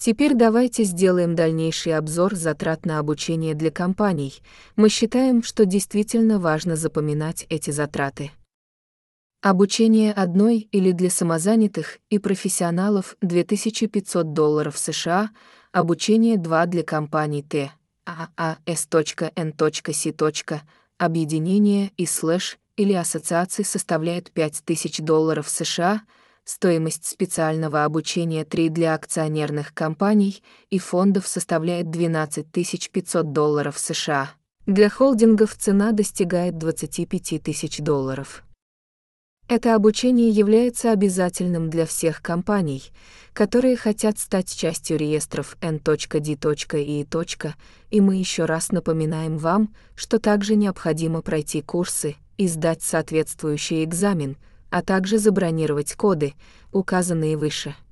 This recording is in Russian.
Теперь давайте сделаем дальнейший обзор затрат на обучение для компаний. Мы считаем, что действительно важно запоминать эти затраты. Обучение одной или для самозанятых и профессионалов $2500 США, обучение 2 для компаний Т, ААС.Н.С. Объединения и слэш или ассоциаций составляет $5000 США, стоимость специального обучения 3 для акционерных компаний и фондов составляет $12500 США. Для холдингов цена достигает $25000. Это обучение является обязательным для всех компаний, которые хотят стать частью реестров N.D. и I. И мы еще раз напоминаем вам, что также необходимо пройти курсы и сдать соответствующий экзамен, а также забронировать коды, указанные выше.